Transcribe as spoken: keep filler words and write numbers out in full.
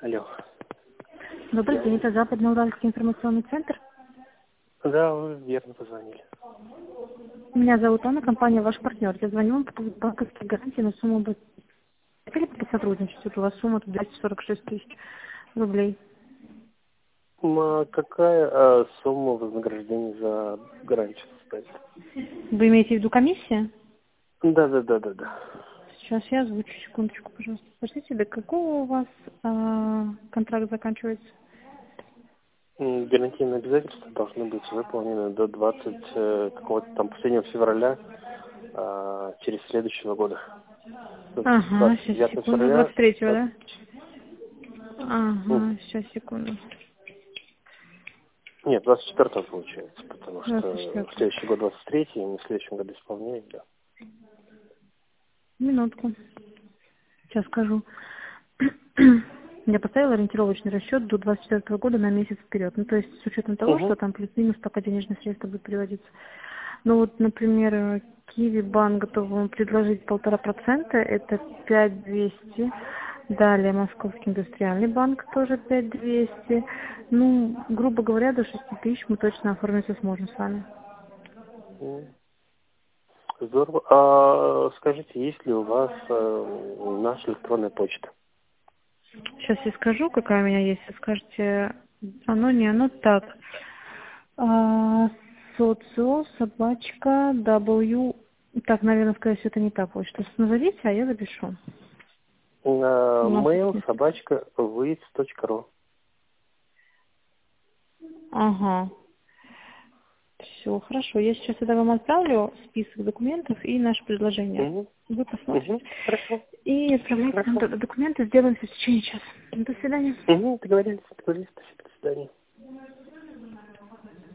Алло. Добрый Я... день, это Западноуральский информационный центр. Да, вы верно позвонили. Меня зовут Анна, компания «Ваш партнер». Я звоню вам по поводу банковских гарантий на сумму бы... Хотели бы сотрудничать? Вот у вас сумма тут двести сорок шесть тысяч рублей. М, а какая а, сумма вознаграждения за гарантию составит? Вы имеете в виду комиссия? Да, да, да, да, да. Сейчас я озвучу, секундочку, пожалуйста. Скажите, до какого у вас а, контракт заканчивается? М, Гарантийные обязательства должны быть выполнены до двадцать э, какого-то там последнего февраля а, через следующего года. Ага, двадцать сейчас, девятого секунду, февраля. двадцать третьего, двадцать да? М, Ага, сейчас, секунду. Нет, двадцать четвёртого получается, потому что двадцать в четвёртого. следующий год двадцать третий, и мы в следующем году исполняем, да. Минутку. Сейчас скажу. Я поставила ориентировочный расчет до двадцать четвёртого года на месяц вперед. Ну, то есть с учетом того, что Угу. там плюс-минус пока денежные средства будут переводиться. Ну вот, например, Киви банк готов вам предложить полтора процента, это пять двести. Далее Московский индустриальный банк тоже пять двести. Ну, грубо говоря, до шести тысяч мы точно оформиться сможем с вами. Здорово. А скажите, есть ли у вас э, наша электронная почта? Сейчас я скажу, какая у меня есть. Вы скажете, оно не оно так. А, социо, собачка, W. Так, наверное, скорее всего, это не та почта. Назовите, а я запишу. У нас их Mail несколько. собачка выйц точка ру. Ага. Все, хорошо. Я сейчас тогда вам отправлю список документов и наше предложение. Угу. Вы посмотрите. Угу. Хорошо. И отправляйте нам Хорошо. д- документы, сделаем все в течение часа. До свидания. Угу. Договорились. Договорились. До свидания.